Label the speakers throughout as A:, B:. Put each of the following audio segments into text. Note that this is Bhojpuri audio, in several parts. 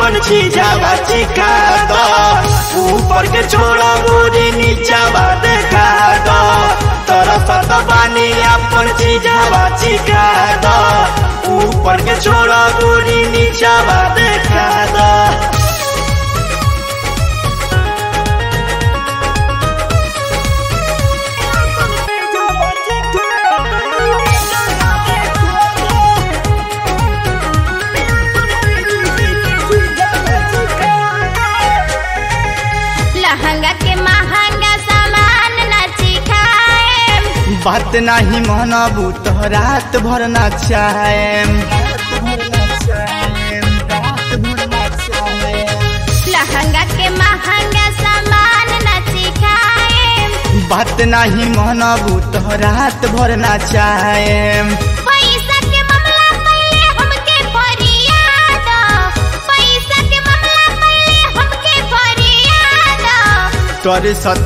A: अपन चीजावा चिखा दो। ऊपर के छोड़ा गोरी नीचावा देखा दो। तरसत बानी अपन चीजावा चिखा दो। ऊपर के छोड़ा गोरी नीचावा देखा दो।
B: लहंगा के महंगा सामान नाची खाए।
A: बात नहीं मनबू तो रात भर नाचाएम।
B: लहंगा के महंगा सामान नाची खाए।
A: बात नहीं मनबू तो रात भर नाचाएम।
B: पैसा के मामला पहले हमके फरियाद। पैसा के मामला पहले हमके फरियाद।
A: तरसत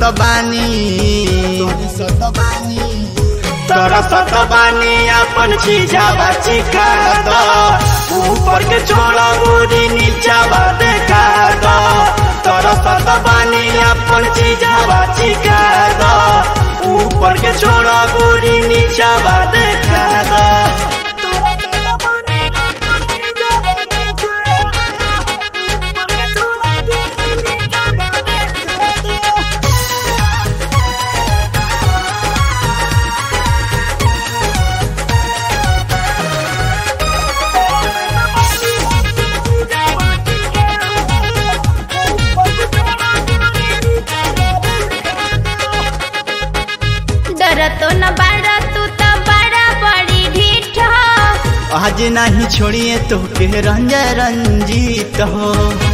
A: बानी अपन चीजावा चिखा दो। ऊपर के छोड़ा गोरी नीचावा देखा दो। तरसत बानी अपन चीजावा चिखा दो। ऊपर के छोड़ा गोरी नीचावा देखा दो।
B: तो न बड़ा तू तो बड़ा बड़ी ढीठ हो।
A: आज नहीं छोड़िए तो के रंजीत हो।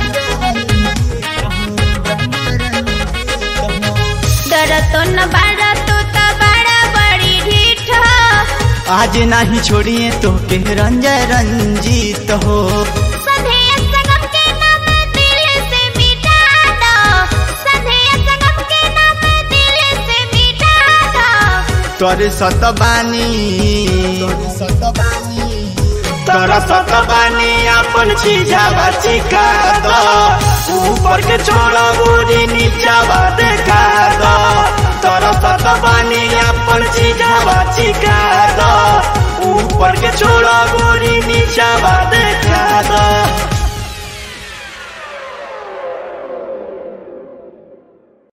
B: डर तो न बड़ा तू तो बड़ा बड़ी ढीठ हो।
A: आज नहीं छोड़िए तो के रंजीत हो। तरसत बानी अपन चीजावा चिखा दो। ऊपर के छोड़ा गोरी नीचावा देखा दो। तरसत बानी अपन चीजावा चिखा दो। ऊपर के छोड़ा गोरी नीचावा देखा दो।